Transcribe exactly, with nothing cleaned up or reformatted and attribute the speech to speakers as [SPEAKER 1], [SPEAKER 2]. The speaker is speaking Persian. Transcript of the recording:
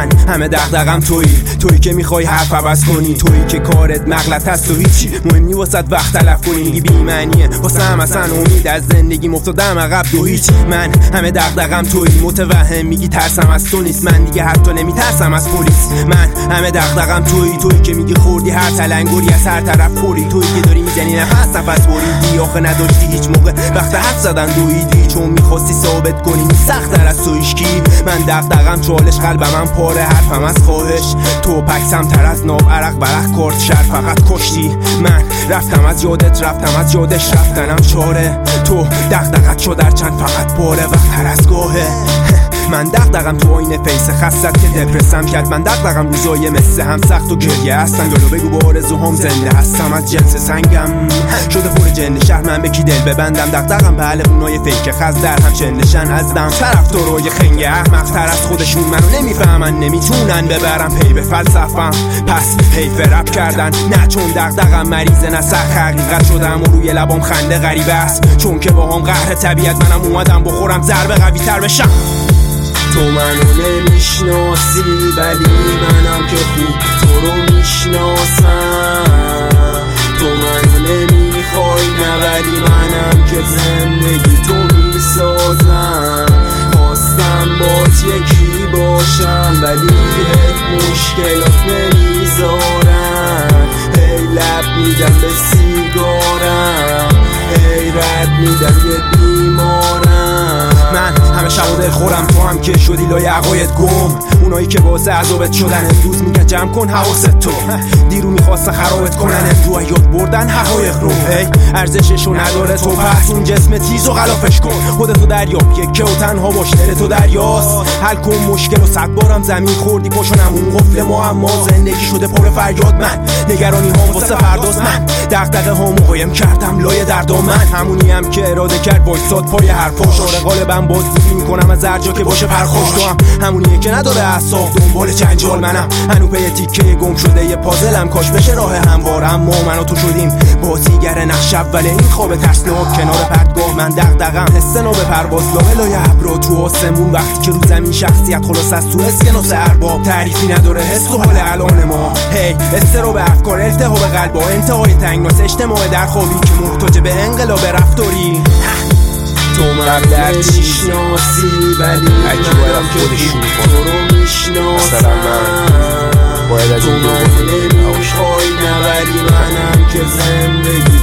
[SPEAKER 1] من همه دغدغم تویی، تویی که میخوای حرف عوض کنی، تویی که کارت مغلط هست و هیچی مهم نی واسط وقت تلف کنی. میگی بی معنیه واسه هم اصلا امید از زندگی مفتادم عقب دو هیچ. من همه دغدغم تویی، متوهم میگی ترسم از تو نیست، من دیگه حتی نمیترسم از پلیس. من همه دغدغم تویی، تویی که میگی خوردی هر تلنگری از هر طرف پری، تویی که داری میزنی نفس نفس بریدی، آخه نداشتی هیچ موقع وقت حرف زدن دویدی، چون میخواستی ثابت کنی سخت‌تر از تو هیچکی. من دغدغم چالش، قلبم پاره، حرفم از خواهش، تو پکسم تر از ناب، عرق برق کرد شر فقط کشتی. من رفتم از یادت، رفتم از یادش، رفتنم چاره، تو دغدغت شد در چند فقط باره وقت هر از گاهه. من دغدغم تو آینه فیس خستت که دپرسم کرد، من دغدغم روزای مثل هم سخت و گریه هستن، گلو بگو با آرزوهام زنده هستم از جنس سنگم شده پر جن شهر، من به کی دل ببندم؟ دغدغم بله اونای فیک خز در هم چندشن ازدم، طرف تو روی خنگ احمق تر از خودشون منو نمیفهمن، نمیتونن ببرم پی به فلسفم، پس حیف رپ کردن نه چون دغدغم مریضه، نه سخت حقیقت شدم و روی لبام خنده غریبه است، چون که با هم قهر طبیعت منم اومدم بخورم ضربه قوی تر بشم.
[SPEAKER 2] تو منو نمیشناسی ولی منم که خوب تو رو میشناسم، تو منو نمیخوای نه ولی منم که زندگی تو میسازم، خواستم باز یکی باشم ولی بهت مشکلات نمیذارم، هی لب میدم به سیگارم، هی رد میدم یه بیمارم.
[SPEAKER 1] من همه شب دل خورم، تو هم که شدی لای عقاید گم، اونایی که باعث عذابت شدن امروز میگن جمع کن حواست تو، دیرو میخواست خرابت کنن امروز یاد بردن حقایق رو، هی ارزششو نداره تو پس اون جسم تیز و غلافش کن، خودتو دریاب یکه و تنها باش، دل تو دریاست، حل کن مشکل و صد بارم زمین خوردی پاشونم اون قفل معما، زندگی شده پر فریاد، من نگرانی هام واسه فرداست، من دغدغه هامو قایم کردم لای دردام، من همونی هم که اراده کرد وایساد پای حرفاش، آره غالبم باز دیدی میکنم از هر جا که باشه پرخوش، تو هم همونیه که نداره اعصاب دنبال جنجال، منم هنو پی تیکه گم شده یه پازلم، کاش بشه راه هموارم، ما من و تو شدیم بازیگر نقش اول این خواب ترسناک کنار پرتگاه، من دغدغم حس نو به پرواز لای ابرا تو آسمون، وقتی که رو زمین شخصیت خلاص از تو اسکناس ارباب، تعریفی نداره حس و حال الان ما، هی استرو به افکار، التهاب قلب با انتهای تنگناس، اجتماع در خوابی که محتاج به انقلاب رفتاری.
[SPEAKER 2] تو من نمیشناسی ولی منم که تو رو میشناسم، تو منو نمیخوای نه ولی منم که زندگی